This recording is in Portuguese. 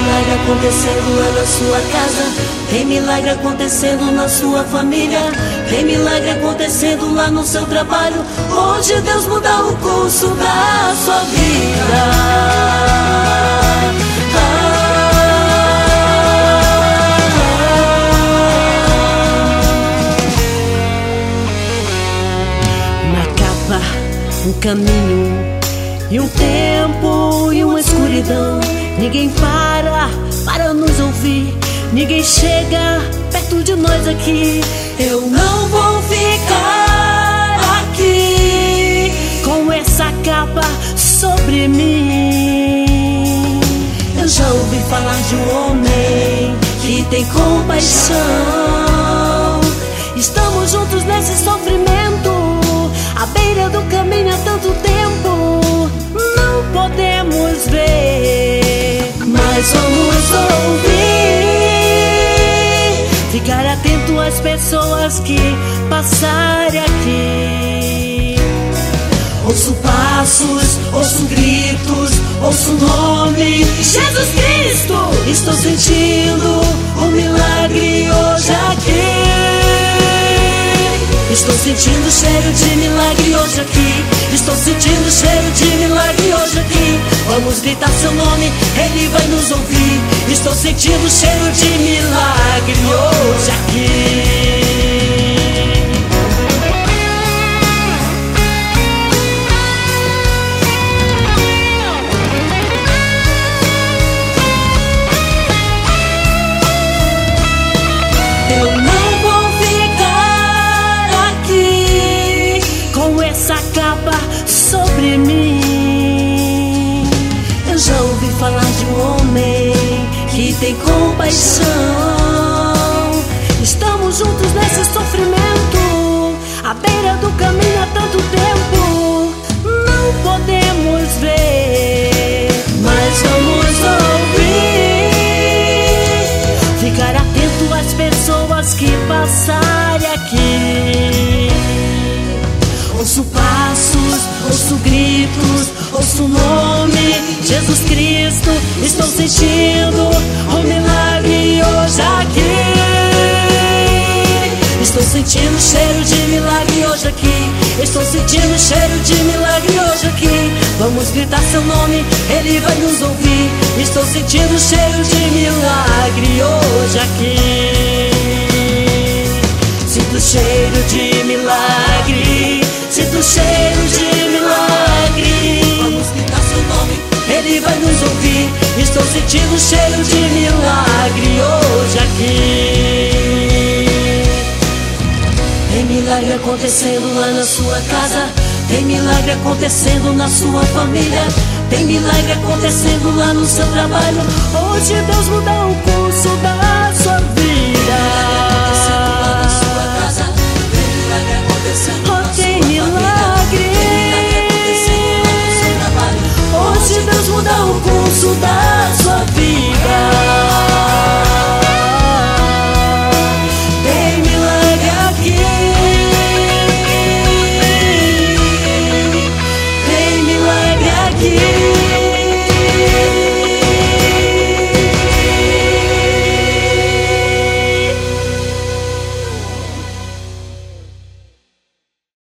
milagre acontecendo lá na sua casa. Tem milagre acontecendo na sua família. Tem milagre acontecendo lá no seu trabalho. Hoje Deus muda o curso da sua vida. Uma capa, um caminho e um tempo e uma escuridão. Ninguém para nos ouvir. Ninguém chega perto de nós aqui. Eu não vou ficar aqui com essa capa sobre mim. Eu já ouvi falar de um homem que tem compaixão. Estamos juntos nesse sofrimento, à beira do caminho há tanto tempo. Não podemos ver, mas vamos ouvir. Ficar atento às pessoas que passarem aqui. Ouço passos, ouço gritos, ouço o nome Jesus Cristo. Estou sentindo o milagre hoje aqui. Estou sentindo cheiro de milagre hoje aqui. Estou sentindo cheiro de milagre hoje aqui. Vamos gritar seu nome, Ele vai nos ouvir. Estou sentindo cheiro de milagre hoje aqui. Eu não vou ficar aqui com essa capa sobre mim. Eu já ouvi falar de um homem que tem compaixão. Estamos juntos nesse sofrimento, à beira do caminho há tanto tempo. Não podemos ver, mas vamos ouvir. Ficar atento às pessoas que passarem aqui. Ouço passos, ouço gritos, ouço o nome Jesus Cristo. Estou sentindo o milagre hoje aqui. Estou sentindo cheiro de milagre hoje aqui. Estou sentindo cheiro de milagre hoje aqui. Vamos gritar seu nome, Ele vai nos ouvir. Estou sentindo cheiro de milagre hoje aqui. Sinto cheiro de milagre. Sinto cheiro de milagre. Vamos gritar seu nome, Ele vai nos ouvir. Estou sentindo cheiro de milagre hoje aqui. Tem milagre acontecendo lá na sua casa. Tem milagre acontecendo na sua família. Tem milagre acontecendo lá no seu trabalho. Hoje Deus muda o